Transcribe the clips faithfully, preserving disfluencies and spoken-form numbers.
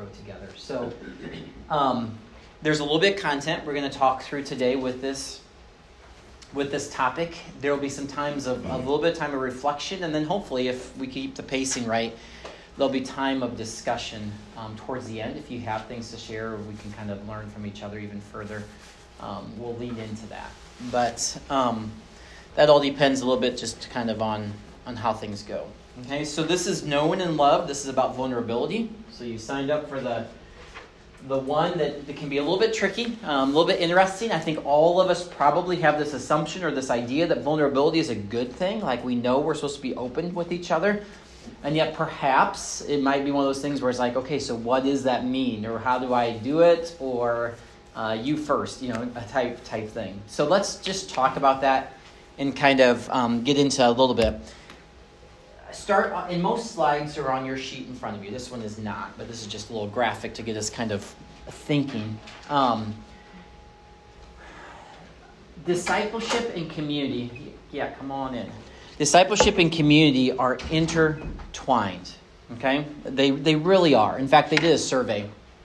grow together. So um, there's a little bit of content we're going to talk through today with this with this topic. There will be some times of, of a little bit of time of reflection, and then hopefully, if we keep the pacing right, there'll be time of discussion um, towards the end. If you have things to share, or we can kind of learn from each other even further, um, we'll lean into that. But um, that all depends a little bit just kind of on, on how things go. Okay, so this is Known and Loved. This is about vulnerability. So you signed up for the the one that, that can be a little bit tricky, um, a little bit interesting. I think all of us probably have this assumption or this idea that vulnerability is a good thing. Like we know we're supposed to be open with each other. And yet perhaps it might be one of those things where it's like, okay, so what does that mean? Or how do I do it? Or uh, you first, you know, a type type thing. So let's just talk about that and kind of um, get into a little bit. Start, in most slides are on your sheet in front of you. This one is not, but this is just a little graphic to get us kind of thinking. Um, discipleship and community, yeah, come on in. Discipleship and community are intertwined, okay? They they really are. In fact, they did a survey,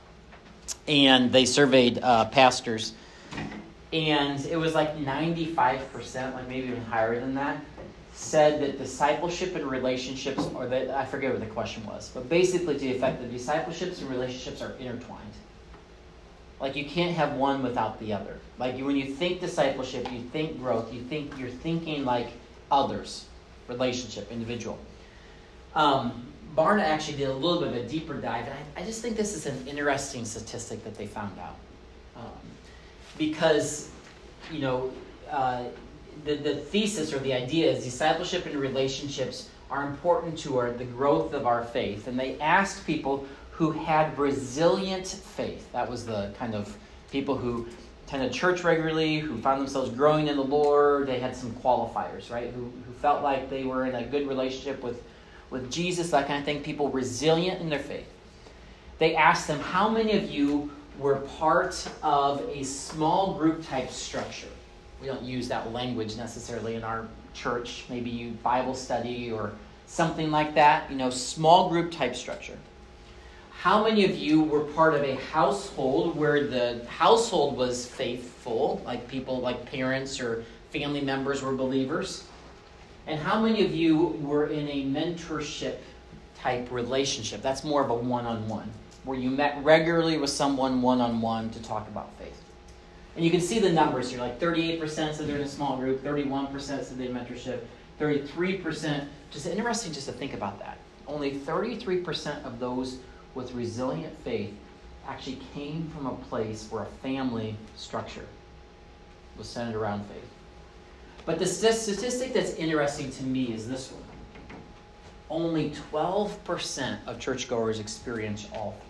and they surveyed uh, pastors, and it was like ninety-five percent, like maybe even higher than that, said that discipleship and relationships, or that I forget what the question was, but basically to the effect that discipleships and relationships are intertwined. Like you can't have one without the other. Like you, when you think discipleship, you think growth, you think you're thinking like others, relationship, individual. Um, Barna actually did a little bit of a deeper dive, and I, I just think this is an interesting statistic that they found out. Um, because, you know, uh, The, the thesis or the idea is discipleship and relationships are important to our, the growth of our faith. And they asked people who had resilient faith. That was the kind of people who attended church regularly, who found themselves growing in the Lord. They had some qualifiers, right? Who, who felt like they were in a good relationship with, with Jesus, that kind of thing. People resilient in their faith. They asked them, how many of you were part of a small group type structure? We don't use that language necessarily in our church. Maybe you Bible study or something like that. You know, small group type structure. How many of you were part of a household where the household was faithful, like people like parents or family members were believers? And how many of you were in a mentorship type relationship? That's more of a one-on-one, where you met regularly with someone one-on-one to talk about faith. And you can see the numbers here, like thirty-eight percent said they're in a small group, thirty-one percent said they had mentorship, thirty-three percent, just interesting just to think about that. Only thirty-three percent of those with resilient faith actually came from a place where a family structure was centered around faith. But the statistic that's interesting to me is this one. Only twelve percent of churchgoers experience all three.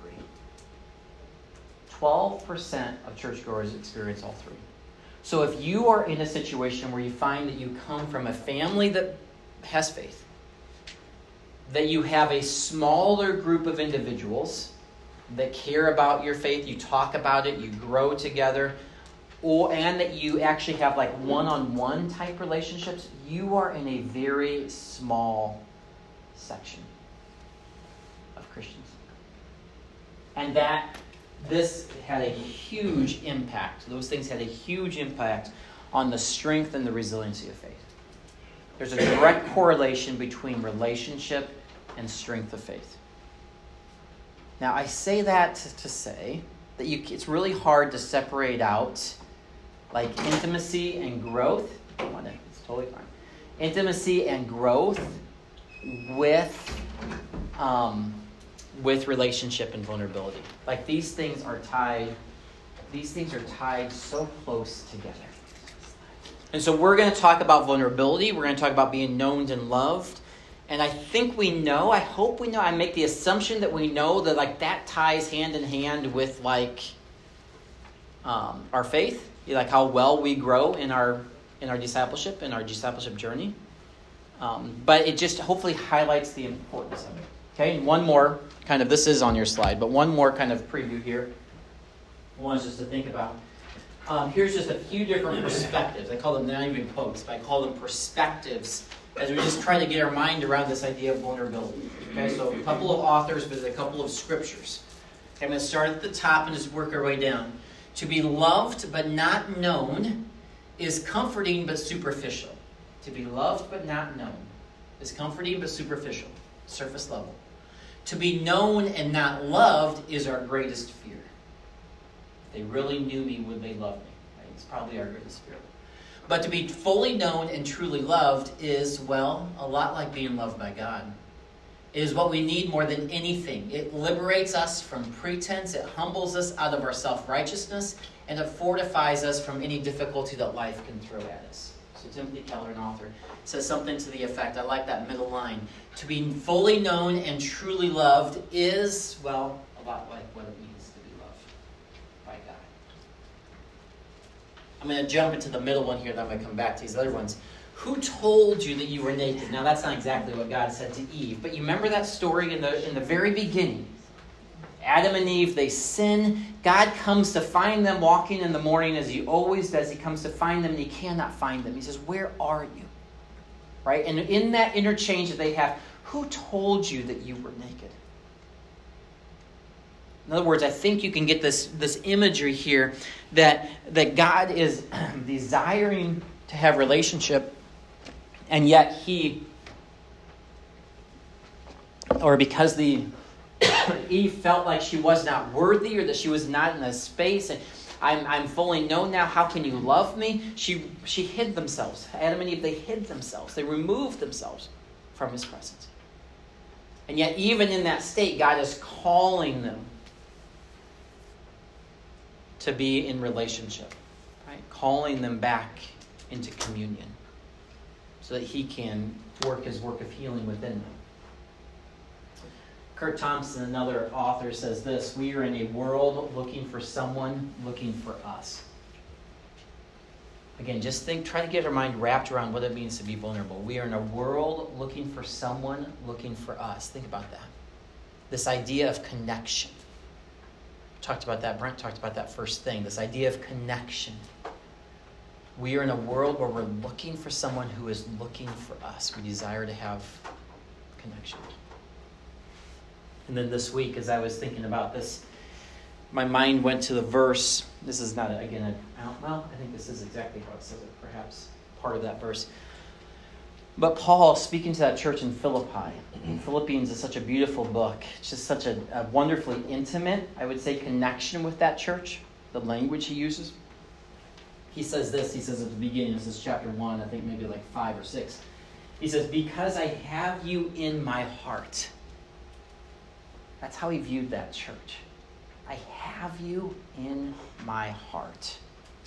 twelve percent of churchgoers experience all three. So if you are in a situation where you find that you come from a family that has faith, that you have a smaller group of individuals that care about your faith, you talk about it, you grow together, or and that you actually have like one-on-one type relationships, you are in a very small section of Christians. And that This had a huge impact. Those things had a huge impact on the strength and the resiliency of faith. There's a direct correlation between relationship and strength of faith. Now, I say that to say that you, it's really hard to separate out like intimacy and growth. Come on in, it's totally fine. Intimacy and growth with um, with relationship and vulnerability. Like these things are tied, these things are tied so close together. And so we're going to talk about vulnerability. We're going to talk about being known and loved. And I think we know, I hope we know, I make the assumption that we know that like that ties hand in hand with like um, our faith, like how well we grow in our in our discipleship, in our discipleship journey. Um, but it just hopefully highlights the importance of it. Okay, and one more kind of, this is on your slide, but one more kind of preview here. I want us just to think about. Um, here's just a few different perspectives. I call them not even quotes, but I call them perspectives as we just try to get our mind around this idea of vulnerability. Okay, so a couple of authors, but a couple of scriptures. I'm going to start at the top and just work our way down. To be loved but not known is comforting but superficial. To be loved but not known is comforting but superficial, surface level. To be known and not loved is our greatest fear. If they really knew me, would they love me? Right? It's probably our greatest fear. But to be fully known and truly loved is, well, a lot like being loved by God. It is what we need more than anything. It liberates us from pretense. It humbles us out of our self-righteousness. And it fortifies us from any difficulty that life can throw at us. So Timothy Keller, an author, says something to the effect, I like that middle line. To be fully known and truly loved is, well, a lot like what it means to be loved by God. I'm going to jump into the middle one here, then I'm going to come back to these other ones. Who told you that you were naked? Now, that's not exactly what God said to Eve, but you remember that story in the in the very beginning. Adam and Eve, they sin. God comes to find them walking in the morning as he always does. He comes to find them and he cannot find them. He says, where are you? Right? And in that interchange that they have, who told you that you were naked? In other words, I think you can get this, this imagery here that, that God is desiring to have relationship, and yet he, or because the Eve felt like she was not worthy or that she was not in a space, and I'm, I'm fully known now, how can you love me? She, she hid themselves. Adam and Eve, they hid themselves. They removed themselves from his presence. And yet even in that state, God is calling them to be in relationship, right? Calling them back into communion so that he can work his work of healing within them. Kurt Thompson, another author, says this: we are in a world looking for someone looking for us. Again, just think, try to get our mind wrapped around what it means to be vulnerable. We are in a world looking for someone looking for us. Think about that. This idea of connection. Talked about that, Brent talked about that first thing, this idea of connection. We are in a world where we're looking for someone who is looking for us. We desire to have connection. And then this week, as I was thinking about this, my mind went to the verse. This is not, again, a, I don't, well, I think this is exactly how it says it, perhaps part of that verse. But Paul, speaking to that church in Philippi, and Philippians is such a beautiful book. It's just such a, a wonderfully intimate, I would say, connection with that church, the language he uses. He says this, he says at the beginning, this is chapter one, I think maybe like five or six. He says, because I have you in my heart. That's how he viewed that church. I have you in my heart.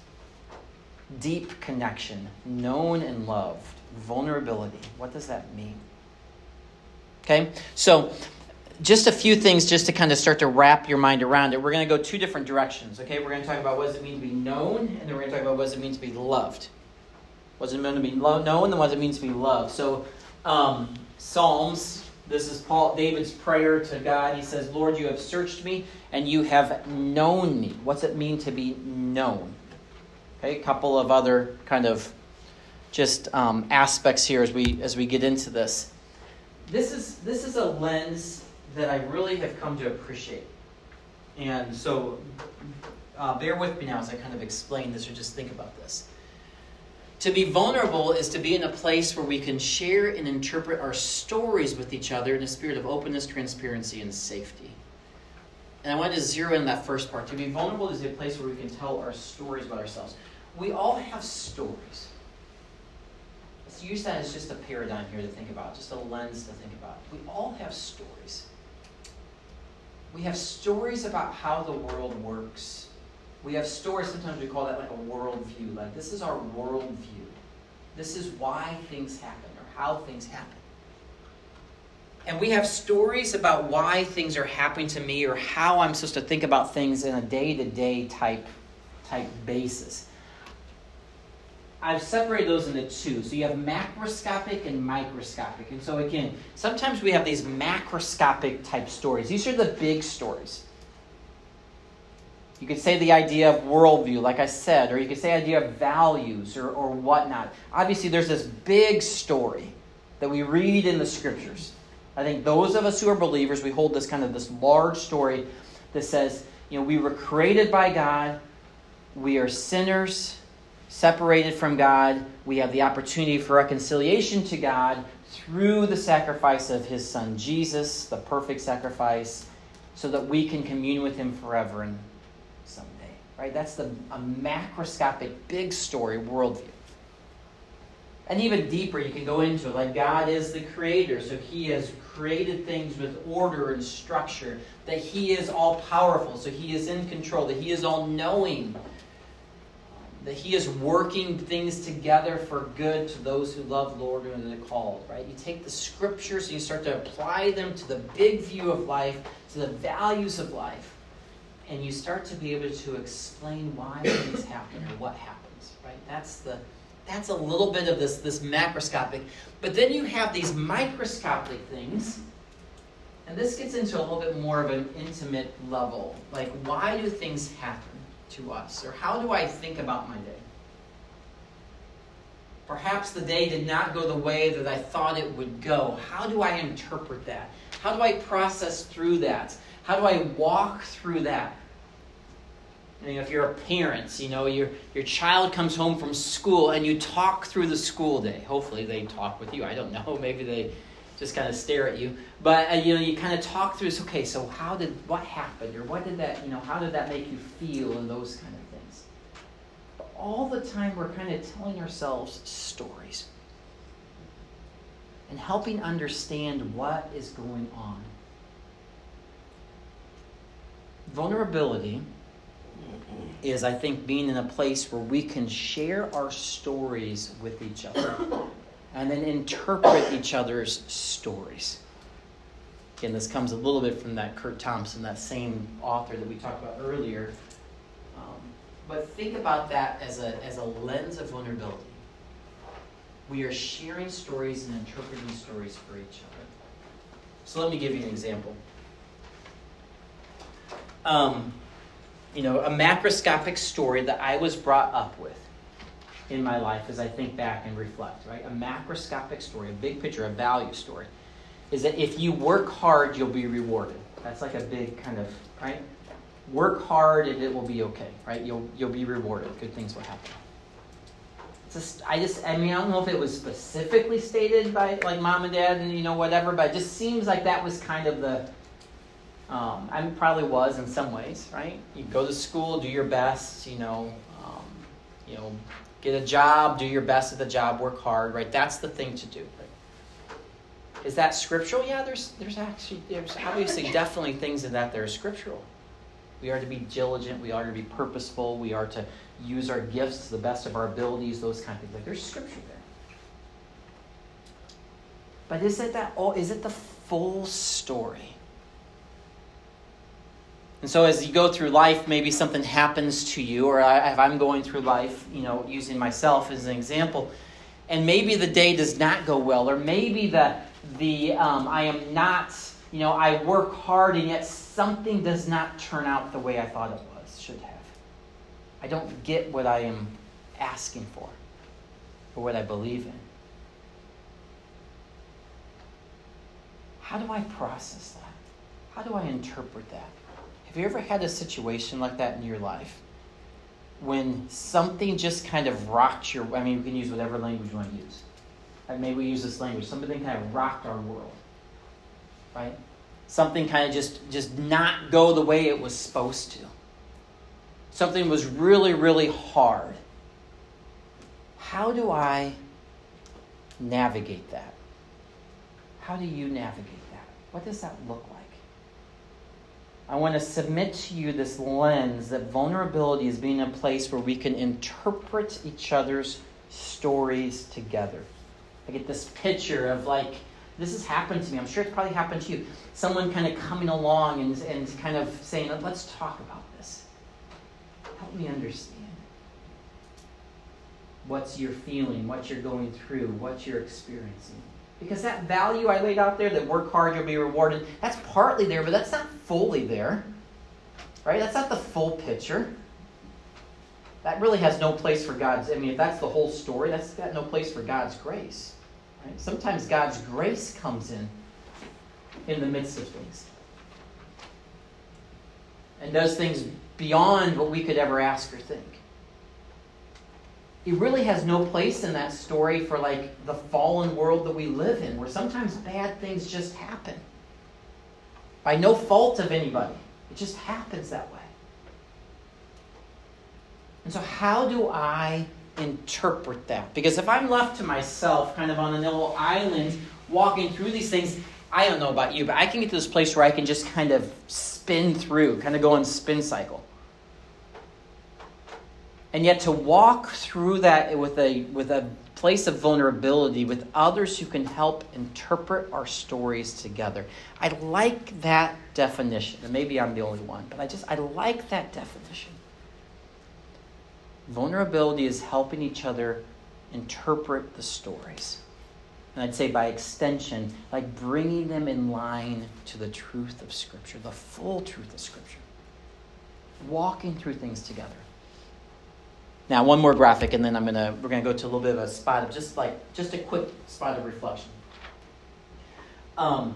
Deep connection, known and loved, vulnerability. What does that mean? Okay, so just a few things just to kind of start to wrap your mind around it. We're going to go two different directions. Okay, we're going to talk about what does it mean to be known, and then we're going to talk about what does it mean to be loved. What does it mean to be lo- known, and what does it mean to be loved? So, um, Psalms. This is Paul, David's prayer to God. He says, Lord, you have searched me and you have known me. What's it mean to be known? Okay, a couple of other kind of just um, aspects here as we as we get into this. This is this is a lens that I really have come to appreciate. And so uh, bear with me now as I kind of explain this or just think about this. To be vulnerable is to be in a place where we can share and interpret our stories with each other in a spirit of openness, transparency, and safety. And I wanted to zero in on that first part. To be vulnerable is a place where we can tell our stories about ourselves. We all have stories. Let's use that as just a paradigm here to think about, just a lens to think about. We all have stories. We have stories about how the world works. We have stories, sometimes we call that like a worldview. Like, this is our worldview. This is why things happen or how things happen. And we have stories about why things are happening to me or how I'm supposed to think about things in a day-to-day type, type basis. I've separated those into two. So you have macroscopic and microscopic. And so again, sometimes we have these macroscopic type stories. These are the big stories. You could say the idea of worldview, like I said, or you could say idea of values or, or whatnot. Obviously, there's this big story that we read in the scriptures. I think those of us who are believers, we hold this kind of this large story. that says, you know, we were created by God. We are sinners, separated from God. We have the opportunity for reconciliation to God through the sacrifice of his son Jesus, the perfect sacrifice, so that we can commune with him forever and someday. Right? That's the a macroscopic, big story worldview. And even deeper, you can go into it. Like, God is the creator, so he has created things with order and structure. That he is all-powerful, so he is in control. That he is all-knowing. That he is working things together for good to those who love Lord and are called. Right? You take the scriptures and you start to apply them to the big view of life, to the values of life. And you start to be able to explain why things happen or what happens. Right? That's the... That's a little bit of this, this macroscopic. But then you have these microscopic things. And this gets into a little bit more of an intimate level. Like, why do things happen to us? Or how do I think about my day? Perhaps the day did not go the way that I thought it would go. How do I interpret that? How do I process through that? How do I walk through that? You know, if you're a parent, you know, your your child comes home from school and you talk through the school day. Hopefully they talk with you. I don't know. Maybe they just kind of stare at you. But, uh, you know, you kind of talk through this. Okay, so how did, what happened? Or what did that, you know, how did that make you feel? And those kind of things. But all the time we're kind of telling ourselves stories. And helping understand what is going on. Vulnerability is, I think, being in a place where we can share our stories with each other and then interpret each other's stories. Again, this comes a little bit from that Kurt Thompson, that same author that we talked about earlier. Um, but think about that as a, as a lens of vulnerability. We are sharing stories and interpreting stories for each other. So let me give you an example. Um... You know, a macroscopic story that I was brought up with in my life as I think back and reflect, right? A macroscopic story, a big picture, a value story, is that if you work hard, you'll be rewarded. That's like a big kind of, right? Work hard and it will be okay, right? You'll you'll be rewarded. Good things will happen. It's just, I just, I mean, I don't know if it was specifically stated by like mom and dad and, you know, whatever, but it just seems like that was kind of the, Um, I probably was in some ways, right? You go to school, do your best, you know, um, you know, get a job, do your best at the job, work hard, right? That's the thing to do. Right? Is that scriptural? Yeah, there's there's actually there's obviously definitely things in that that are scriptural. We are to be diligent. We are to be purposeful. We are to use our gifts to the best of our abilities. Those kind of things. Like, there's scripture there. But is it that? Oh, is it the full story? And so as you go through life, maybe something happens to you, or I, if I'm going through life, you know, using myself as an example, and maybe the day does not go well, or maybe the the um, I am not, you know, I work hard and yet something does not turn out the way I thought it was, should have. I don't get what I am asking for, or what I believe in. How do I process that? How do I interpret that? Have you ever had a situation like that in your life? When something just kind of rocked your... I mean, we can use whatever language you want to use. Like maybe we use this language. Something kind of rocked our world. Right? Something kind of just, just not go the way it was supposed to. Something was really, really hard. How do I navigate that? How do you navigate that? What does that look like? I want to submit to you this lens that vulnerability is being a place where we can interpret each other's stories together. I get this picture of like, this has happened to me. I'm sure it's probably happened to you. Someone kind of coming along and, and kind of saying, let's talk about this. Help me understand. What's you're feeling, what you're going through, what you're experiencing. Because that value I laid out there, that work hard, you'll be rewarded, that's partly there, but that's not fully there. Right? That's not the full picture. That really has no place for God's... I mean, if that's the whole story, that's got no place for God's grace. Right? Sometimes God's grace comes in in the midst of things. and does things beyond what we could ever ask or think. It really has no place in that story for like the fallen world that we live in, where sometimes bad things just happen. By no fault of anybody. It just happens that way. And so how do I interpret that? Because if I'm left to myself, kind of on a little island, walking through these things, I don't know about you, but I can get to this place where I can just kind of spin through, kind of go on spin cycle. And yet to walk through that with a with a place of vulnerability with others who can help interpret our stories together. I like that definition. And maybe I'm the only one, but I just I like that definition. Vulnerability is helping each other interpret the stories. And I'd say by extension, like bringing them in line to the truth of Scripture, the full truth of Scripture. Walking through things together. Now, one more graphic, and then I'm gonna we're gonna go to a little bit of a spot of just like just a quick spot of reflection. Um,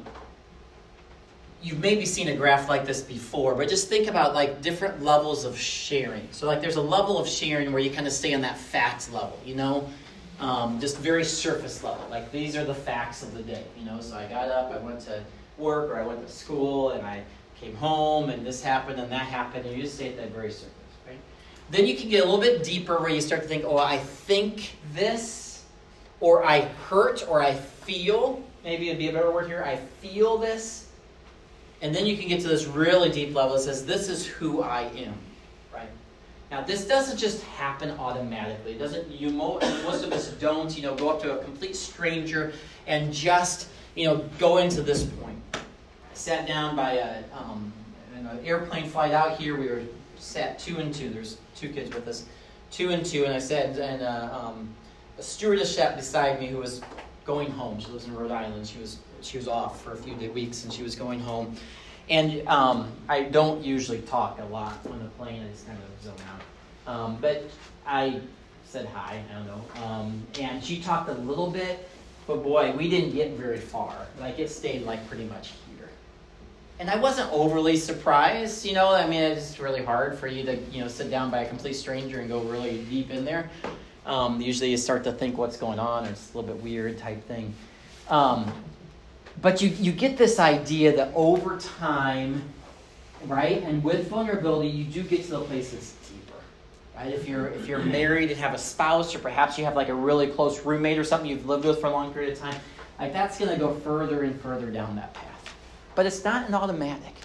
you've maybe seen a graph like this before, but just think about like different levels of sharing. So, like, there's a level of sharing where you kind of stay on that facts level, you know, um, just very surface level. Like these are the facts of the day, you know. So I got up, I went to work, or I went to school, and I came home, and this happened, and that happened, and you just stay at that very surface. Then you can get a little bit deeper where you start to think, oh, I think this, or I hurt, or I feel, maybe it'd be a better word here, I feel this. And then you can get to this really deep level that says, this is who I am, right? Now, this doesn't just happen automatically. It doesn't, you, most of us don't, you know, go up to a complete stranger and just, you know, go into this point. I sat down by a, um, an airplane flight out here. We were sat two and two. There's two kids with us, two and two, and I sat and uh, um, a stewardess sat beside me who was going home. She lives in Rhode Island. She was she was off for a few day, weeks, and she was going home. And um, I don't usually talk a lot on the plane. I just kind of zone out. Um, but I said hi. I don't know. Um, and she talked a little bit, but boy, we didn't get very far. Like it stayed like pretty much here. And I wasn't overly surprised, you know. I mean, it's really hard for you to, you know, sit down by a complete stranger and go really deep in there. Um, usually you start to think what's going on, or it's a little bit weird type thing. Um, but you, you get this idea that over time, right, and with vulnerability, you do get to the place that's deeper, right? If you're if you're married and have a spouse, or perhaps you have like a really close roommate or something you've lived with for a long period of time, like that's going to go further and further down that path. But it's not an automatic.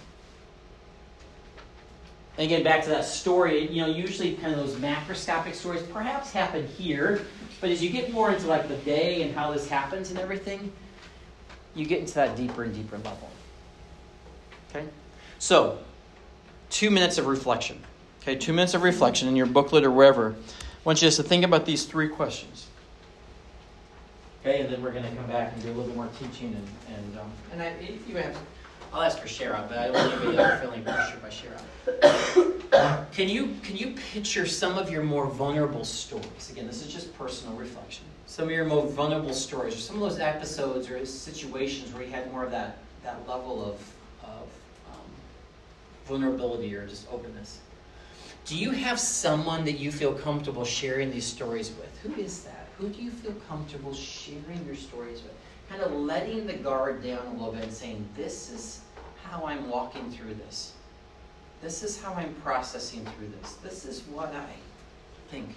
And again, back to that story, you know, usually kind of those macroscopic stories perhaps happen here, but as you get more into like the day and how this happens and everything, you get into that deeper and deeper level. Okay? So, two minutes of reflection. Okay, two minutes of reflection in your booklet or wherever. I want you just to think about these three questions. Okay, and then we're going to come back and do a little bit more teaching, and and um, and I, if you have, I'll ask for share out, but I don't want anybody else feeling pressured by share out. Can you can you picture some of your more vulnerable stories? Again, this is just personal reflection. Some of your more vulnerable stories, or some of those episodes or situations where you had more of that that level of of um, vulnerability or just openness. Do you have someone that you feel comfortable sharing these stories with? Who is that? Who do you feel comfortable sharing your stories with? Kind of letting the guard down a little bit and saying, this is how I'm walking through this. This is how I'm processing through this. This is what I think.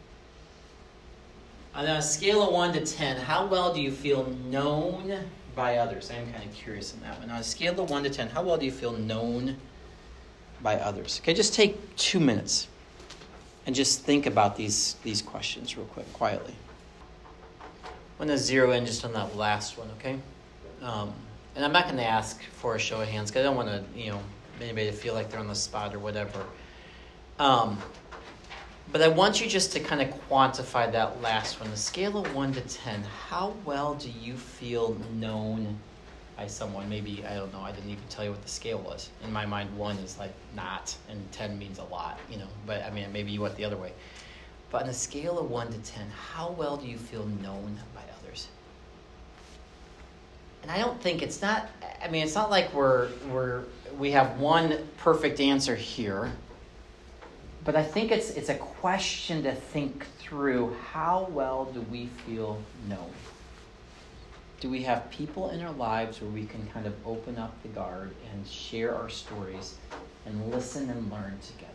On a scale of one to ten, how well do you feel known by others? I'm kind of curious on that one. On a scale of one to ten, how well do you feel known by others? Okay, just take two minutes and just think about these, these questions real quick, quietly. I'm going to zero in just on that last one, okay? Um, and I'm not going to ask for a show of hands because I don't want to, you know, anybody to feel like they're on the spot or whatever. Um, but I want you just to kind of quantify that last one. The scale of one to ten, how well do you feel known by someone? Maybe, I don't know, I didn't even tell you what the scale was. In my mind, one is like not, and ten means a lot, you know. But, I mean, maybe you went the other way. But on a scale of one to ten, how well do you feel known by others? and I don't think it's not, I mean, it's not like we're, we're, we have one perfect answer here. But I think it's it's a question to think through. How well do we feel known? Do we have people in our lives where we can kind of open up the guard and share our stories and listen and learn together?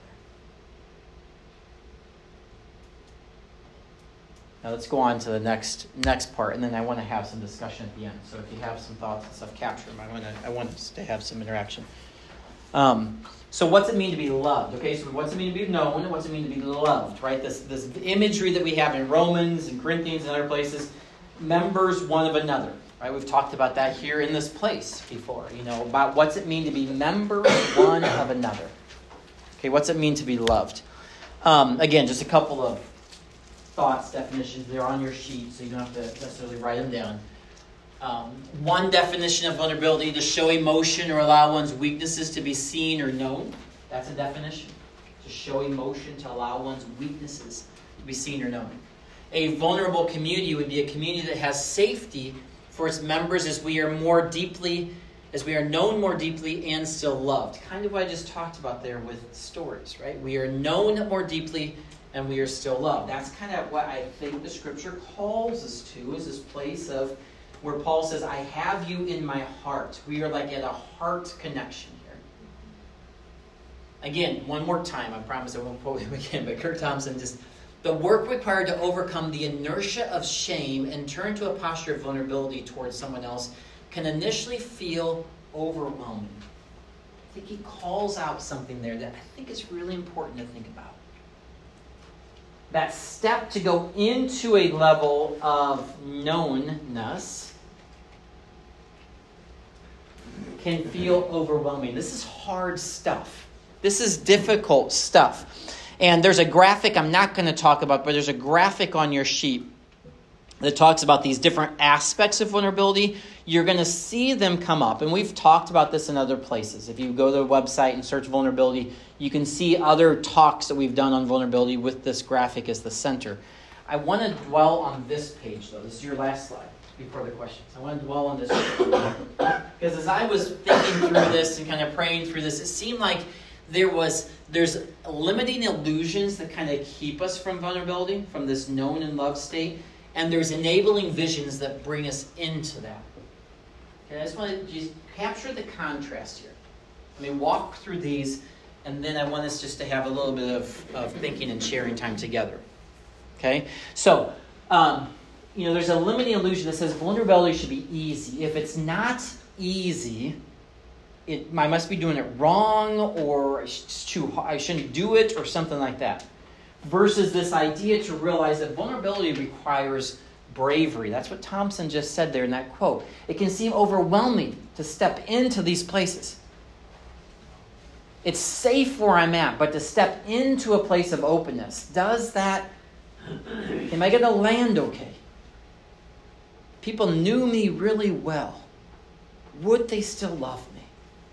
Now let's go on to the next next part, and then I want to have some discussion at the end. So if you have some thoughts and stuff, capture them. I want to I want us to have some interaction. Um, so what's it mean to be loved? Okay, so what's it mean to be known? What's it mean to be loved? Right? This this imagery that we have in Romans and Corinthians and other places, members one of another. Right? We've talked about that here in this place before. You know, about what's it mean to be members one of another. Okay, what's it mean to be loved? Um, again, just a couple of thoughts, definitions. They're on your sheet, so you don't have to necessarily write them down. Um, one definition of vulnerability: to show emotion or allow one's weaknesses to be seen or known. That's a definition. To show emotion, to allow one's weaknesses to be seen or known. A vulnerable community would be a community that has safety for its members as we are more deeply, as we are known more deeply and still loved. Kind of what I just talked about there with stories, right? We are known more deeply and we are still loved. That's kind of what I think the Scripture calls us to, is this place of where Paul says, I have you in my heart. We are like at a heart connection here. Again, one more time. I promise I won't quote him again, but Kurt Thompson just, the work required to overcome the inertia of shame and turn to a posture of vulnerability towards someone else can initially feel overwhelming. I think he calls out something there that I think is really important to think about. That step to go into a level of knownness can feel overwhelming. This is hard stuff. This is difficult stuff. And there's a graphic I'm not going to talk about, but there's a graphic on your sheet that talks about these different aspects of vulnerability. You're going to see them come up. And we've talked about this in other places. If you go to the website and search vulnerability, you can see other talks that we've done on vulnerability with this graphic as the center. I want to dwell on this page, though. This is your last slide before the questions. I want to dwell on this page. Because as I was thinking through this and kind of praying through this, it seemed like there was there's limiting illusions that kind of keep us from vulnerability, from this known and loved state. And there's enabling visions that bring us into that. Okay, I just want to just capture the contrast here. I mean, walk through these, and then I want us just to have a little bit of, of thinking and sharing time together. Okay? So, um, you know, there's a limiting illusion that says vulnerability should be easy. If it's not easy, it, I must be doing it wrong, or it's too, I shouldn't do it, or something like that. Versus this idea to realize that vulnerability requires bravery. That's what Thompson just said there in that quote. It can seem overwhelming to step into these places. It's safe where I'm at, but to step into a place of openness, does that, am I going to land okay? People knew me really well. Would they still love me?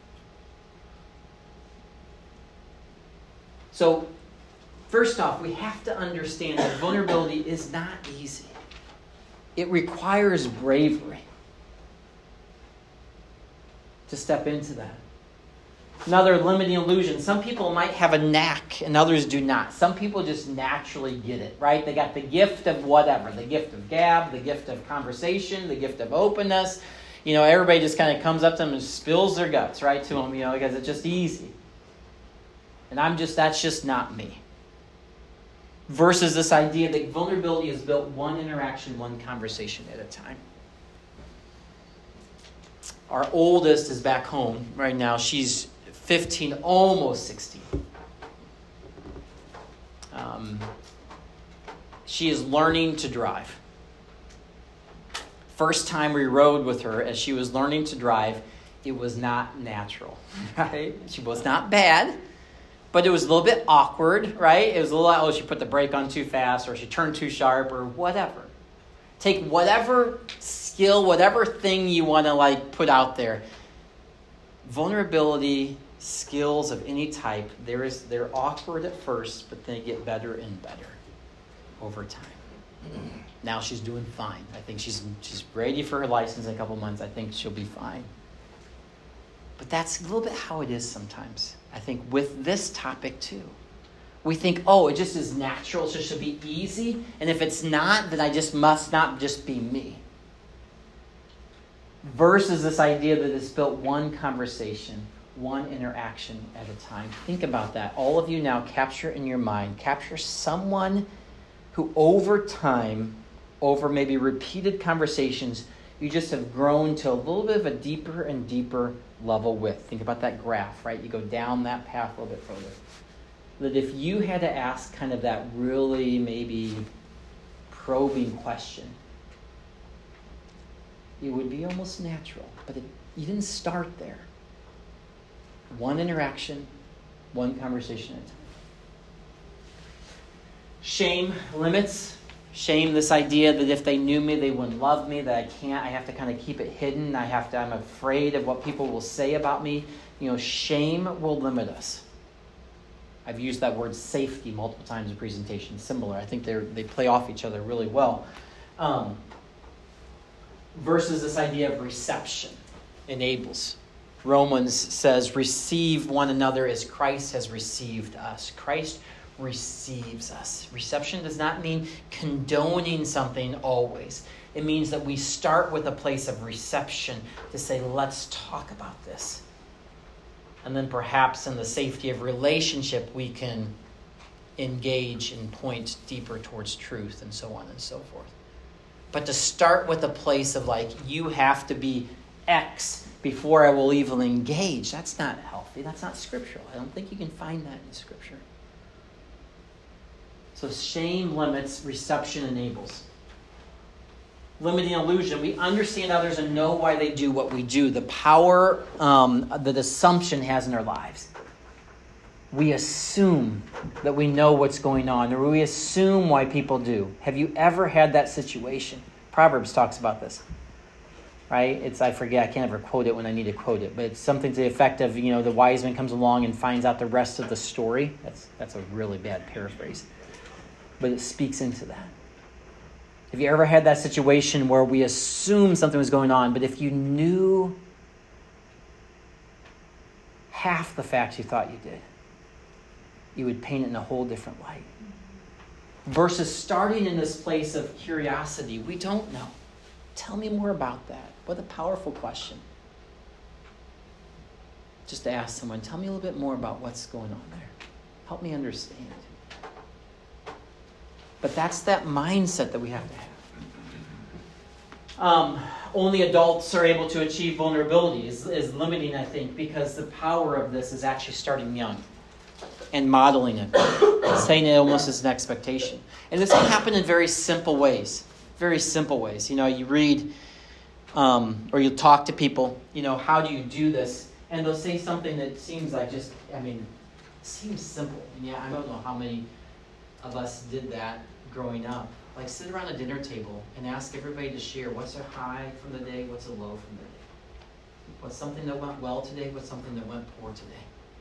So, first off, we have to understand that vulnerability is not easy. It requires bravery to step into that. Another limiting illusion. Some people might have a knack and others do not. Some people just naturally get it, right? They got the gift of whatever. The gift of gab, the gift of conversation, the gift of openness. You know, everybody just kind of comes up to them and spills their guts, right, to them, you know, because it's just easy. And I'm just, that's just not me. Versus this idea that vulnerability is built one interaction, one conversation at a time. Our oldest is back home right now. She's fifteen, almost sixteen. Um, she is learning to drive. First time we rode with her as she was learning to drive, it was not natural, right? She was not bad. But it was a little bit awkward, right? It was a little, oh, she put the brake on too fast, or she turned too sharp, or whatever. Take whatever skill, whatever thing you want to like put out there. Vulnerability, skills of any type, there is they're awkward at first, but they get better and better over time. Now she's doing fine. I think she's she's ready for her license in a couple months. I think she'll be fine. But that's a little bit how it is sometimes. I think with this topic too. We think, oh, it just is natural. It just should be easy. And if it's not, then I just must not just be me. Versus this idea that it's built one conversation, one interaction at a time. Think about that. All of you now capture in your mind, capture someone who over time, over maybe repeated conversations, you just have grown to a little bit of a deeper and deeper level with. Think about that graph, right? You go down that path a little bit further. That if you had to ask kind of that really maybe probing question, it would be almost natural. But it, you didn't start there. One interaction, one conversation at a time. Shame limits. Shame, this idea that if they knew me, they wouldn't love me, that I can't, I have to kind of keep it hidden. I have to, I'm afraid of what people will say about me. You know, shame will limit us. I've used that word safety multiple times in presentations, similar. I think they they play off each other really well. Um, versus this idea of reception, enables. Romans says, receive one another as Christ has received us. Christ receives us. Reception does not mean condoning something always. It means that we start with a place of reception to say, let's talk about this. And then perhaps in the safety of relationship, we can engage and point deeper towards truth and so on and so forth. But to start with a place of like, you have to be X before I will even engage, that's not healthy. That's not scriptural. I don't think you can find that in Scripture. So shame limits, reception enables. Limiting illusion. We understand others and know why they do what we do. The power um, that assumption has in our lives. We assume that we know what's going on, or we assume why people do. Have you ever had that situation? Proverbs talks about this, right? It's I forget, I can't ever quote it when I need to quote it, but it's something to the effect of, you know, the wise man comes along and finds out the rest of the story. That's that's a really bad paraphrase, but it speaks into that. Have you ever had that situation where we assume something was going on, but if you knew half the facts you thought you did, you would paint it in a whole different light? Versus starting in this place of curiosity, we don't know. Tell me more about that. What a powerful question. Just to ask someone, tell me a little bit more about what's going on there. Help me understand. But that's that mindset that we have to have. Um, only adults are able to achieve vulnerability is, is limiting, I think, because the power of this is actually starting young and modeling it, saying it almost as an expectation. And this can happen in very simple ways, very simple ways. You know, you read um, or you talk to people, you know, how do you do this? And they'll say something that seems like just, I mean, seems simple. And yeah, I don't know how many of us did that growing up. Like sit around a dinner table and ask everybody to share what's a high from the day, what's a low from the day. What's something that went well today, what's something that went poor today.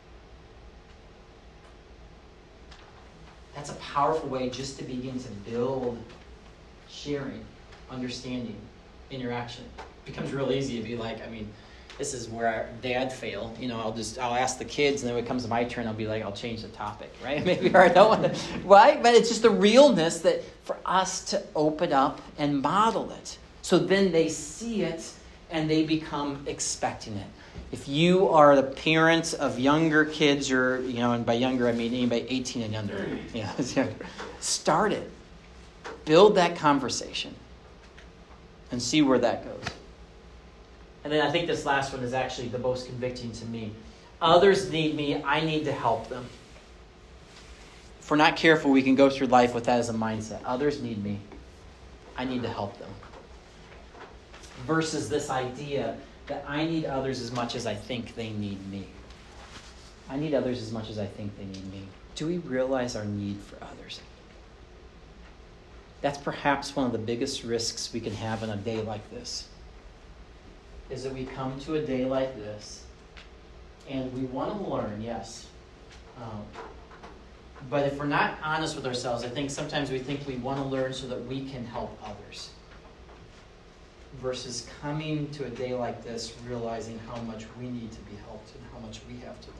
That's a powerful way just to begin to build sharing, understanding, interaction. It becomes real easy to be like, I mean, this is where our dad failed. You know, I'll just, I'll ask the kids, and then when it comes to my turn, I'll be like, I'll change the topic, right? Maybe I don't want to, right? But it's just the realness that for us to open up and model it. So then they see it, and they become expecting it. If you are the parents of younger kids, or, you know, and by younger, I mean anybody eighteen and under, yeah, start it. Build that conversation and see where that goes. And then I think this last one is actually the most convicting to me. Others need me. I need to help them. If we're not careful, we can go through life with that as a mindset. Others need me. I need to help them. Versus this idea that I need others as much as I think they need me. I need others as much as I think they need me. Do we realize our need for others? That's perhaps one of the biggest risks we can have in a day like this. Is that we come to a day like this, and we want to learn, yes. Um, But if we're not honest with ourselves, I think sometimes we think we want to learn so that we can help others. Versus coming to a day like this, realizing how much we need to be helped and how much we have to learn.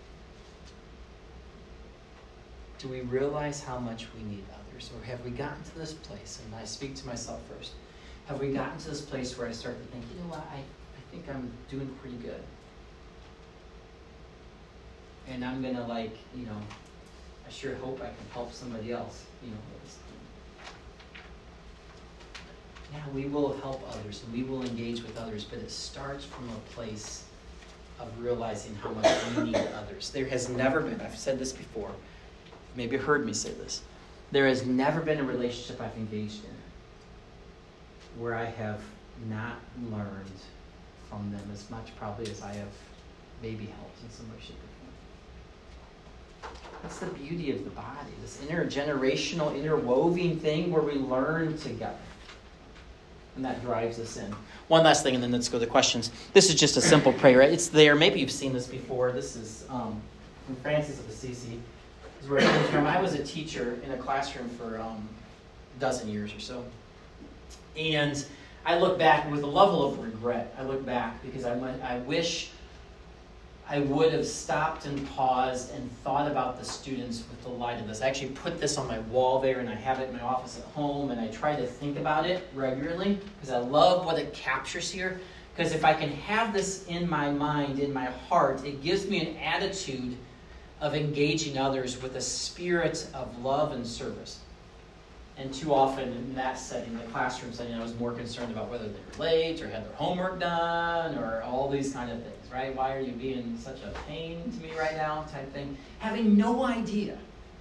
Do we realize how much we need others? Or have we gotten to this place, and I speak to myself first, have we gotten to this place where I start to think, you know what, I, I think I'm doing pretty good. And I'm going to like, you know, I sure hope I can help somebody else, you know. Yeah, we will help others and we will engage with others, but it starts from a place of realizing how much we need others. There has never been, I've said this before, maybe you heard me say this, there has never been a relationship I've engaged in where I have not learned from them as much probably as I have maybe helped in some way, shape, or form. That's the beauty of the body, this intergenerational, interwoven thing where we learn together. And that drives us in. One last thing, and then let's go to questions. This is just a simple prayer. It's there. Maybe you've seen this before. This is um, from Francis of Assisi. This is where it comes from. I was a teacher in a classroom for um, a dozen years or so. And I look back with a level of regret. I look back because I went, I wish I would have stopped and paused and thought about the students with the light of this. I actually put this on my wall there, and I have it in my office at home, and I try to think about it regularly because I love what it captures here. Because if I can have this in my mind, in my heart, it gives me an attitude of engaging others with a spirit of love and service. And too often in that setting, the classroom setting, I was more concerned about whether they were late or had their homework done or all these kind of things, right? Why are you being such a pain to me right now type thing? Having no idea.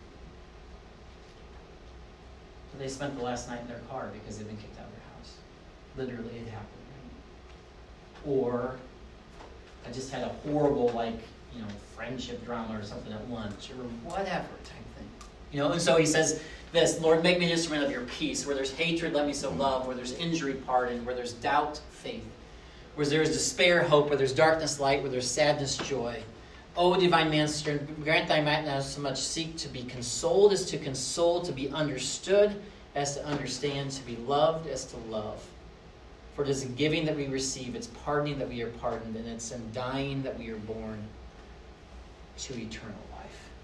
So they spent the last night in their car because they've been kicked out of their house. Literally, it happened. Right? Or I just had a horrible, like, you know, friendship drama or something at lunch or whatever type thing. You know, and so he says this, Lord, make me an instrument of your peace. Where there's hatred, let me sow love. Where there's injury, pardon. Where there's doubt, faith. Where there is despair, hope. Where there's darkness, light. Where there's sadness, joy. O divine Master, grant thy might not so much seek to be consoled as to console, to be understood as to understand, to be loved as to love. For it is in giving that we receive, it's pardoning that we are pardoned, and it's in dying that we are born to eternal life.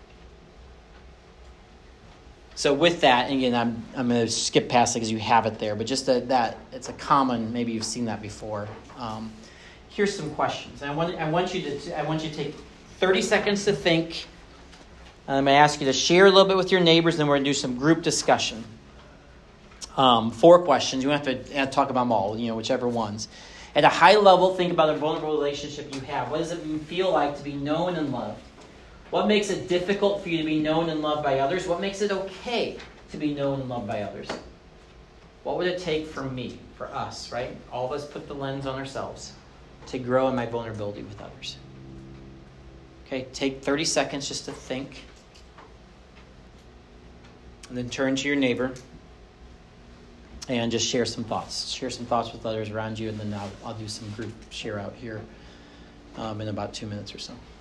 So with that, and again, I'm I'm going to skip past it because you have it there, but just that, that it's a common, maybe you've seen that before. Um, here's some questions. I want I want you to I want you to take thirty seconds to think. I'm going to ask you to share a little bit with your neighbors, and then we're going to do some group discussion. Um, four questions. You don't have to talk about them all, you know, whichever ones. At a high level, think about a vulnerable relationship you have. What does it feel like to be known and loved? What makes it difficult for you to be known and loved by others? What makes it okay to be known and loved by others? What would it take for me, for us, right? All of us put the lens on ourselves to grow in my vulnerability with others. Okay, take thirty seconds just to think. And then turn to your neighbor and just share some thoughts. Share some thoughts with others around you, and then I'll, I'll do some group share out here um, in about two minutes or so.